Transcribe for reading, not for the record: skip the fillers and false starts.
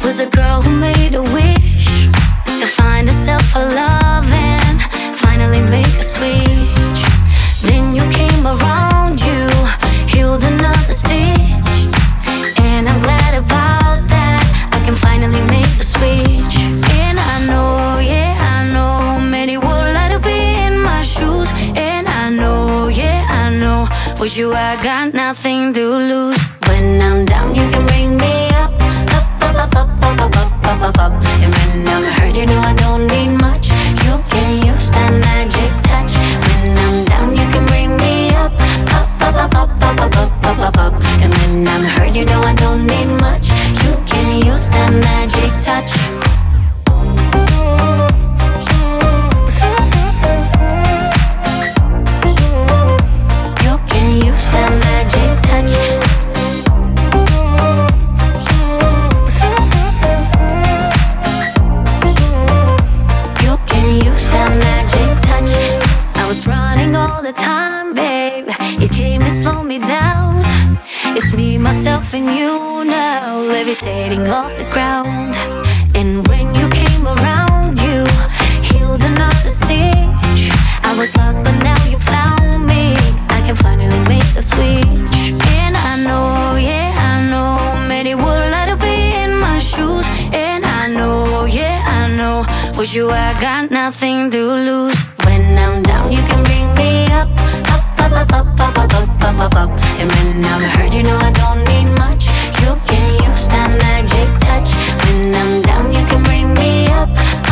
Was a girl who made a wish to find herself a love and finally make a switch. Then you came around, you healed another stitch, and I'm glad about that. I can finally make a switch. And I know, yeah, I know, many would like to be in my shoes. And I know, yeah, I know, with you I got nothing to lose. When I'm down, you can bring me up, up, up, up, up, up, up, up, up, up. And when I'm hurt, you know I don't need much. You can use that magic touch. When I'm down, you can bring me up, up, up, up, up, up, up, up, up, up, up. And when I'm hurt, you know I don't need much. You can use that magic touch. You can use that magic touch. You can use that magic touch. I was running all the time, babe. You came and slowed me down. It's me, myself, and you now, levitating off the ground. And when you came around, you healed another stitch. I was lost, but now you found me. I can finally make the switch. And I know, yeah, I know, many would like to be in my shoes. And I know, yeah, I know, with you I got nothing to lose. When I'm down, you can bring me up, up, up, up, up, up, up, up, up, up, up. And when I'm hurt, you know I don't need much. You can use that magic touch. When I'm down, you can bring me up,